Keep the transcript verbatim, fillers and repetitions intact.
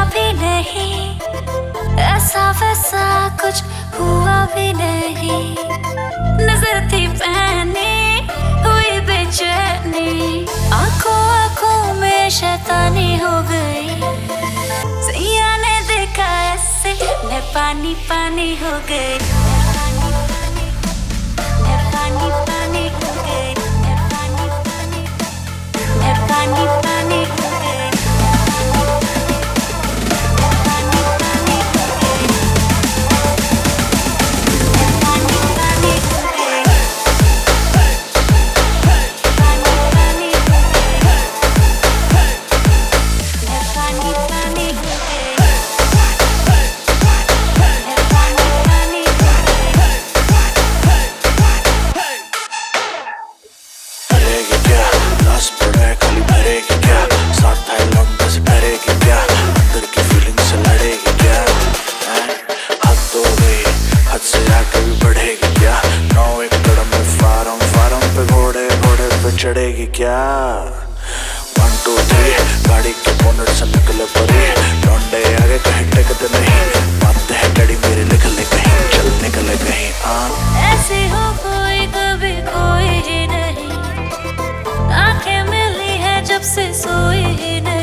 भी नहीं, ऐसा वैसा कुछ हुआ भी नहीं। नजर थी पहनी हुई बेचैनी, आंखों आंखों में शैतानी हो गई। सैया ने देखा ऐसे मैं पानी पानी हो गई, मैं पानी पानी हो गई, मैं पानी पानी, मैं पानी पानी हो गई। चढ़ेगी क्या? वन टू थ्री गाड़ी के बोनट से निकले परी, लौंडे आगे कहीं टिकते नहीं, बात है डैडी मेरे निकले कहीं, चल निकले कहीं। आ ऐसे हो कोई कभी कोई ही नहीं, आंखें मिली है जब से सोई ही नहीं।